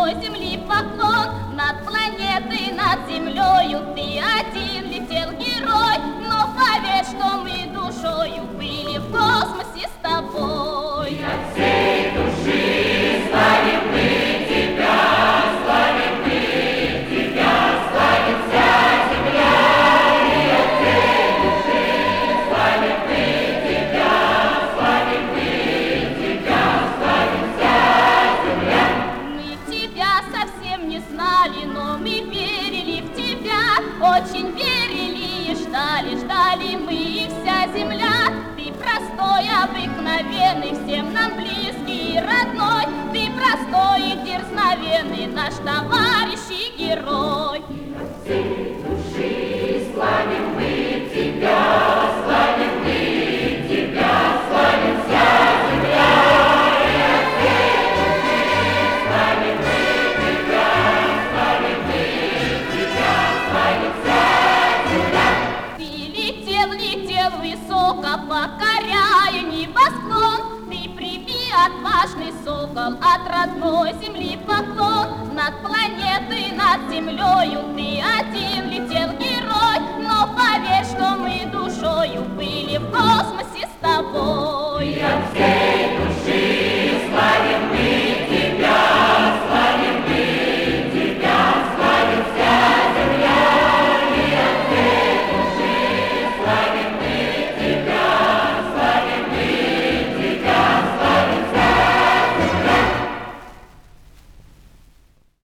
родной земли поклон. Над планетой, над землею ты один летел, герой. Но поверь, что мы душою были в космосе с тобой. И от всей души славим мы тебя, славим мы тебя, славит вся земля. И от всей души славим мы тебя, славим мы тебя, славит вся земля. Мы тебя совсем не знали, но мы верили в тебя, очень верили и ждали, ждали мы и вся земля. Ты простой, обыкновенный, всем нам близкий и родной. Ты простой и дерзновенный, наш товарищ и герой. И от всей души славим мы тебя, славим мы тебя, славит вся земля. И от всей души славим мы тебя, славим мы тебя, славит вся земля. Ты летел, летел высоко, покоряя небосклон. Ты прими, отважный сокол, от родной земли поклон. Над планетой, над землею ты один летел, герой. Но поверь, что мы душою были в космосе с тобой.